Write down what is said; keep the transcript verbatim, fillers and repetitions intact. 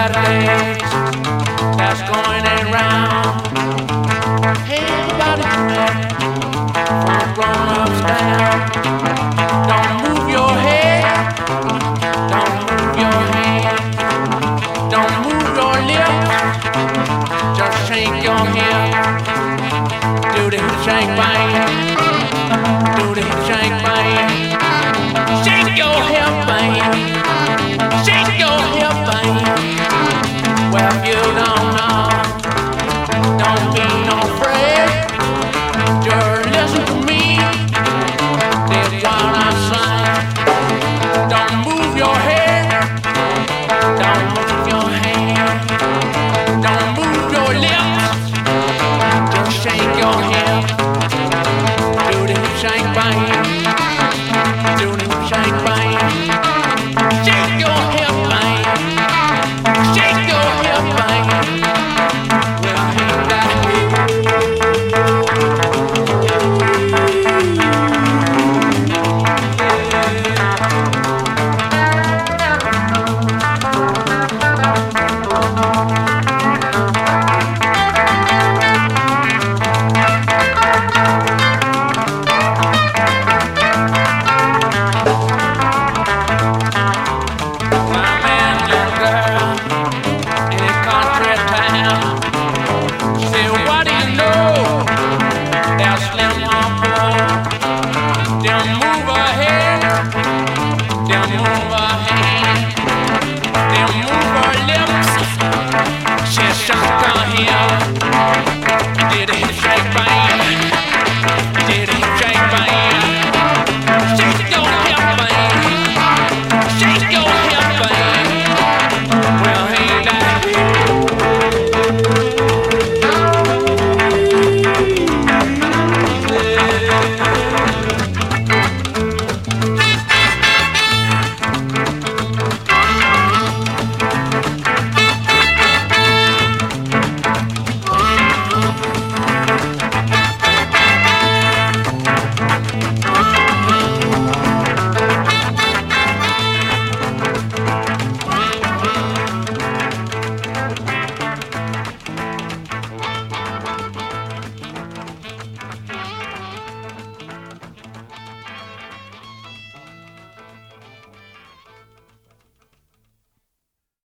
legs that's going around. Hey, everybody tonight, from grown-ups down. Don't move your head, don't move your hand, don't move your lips, just shake your head, do the shake bang.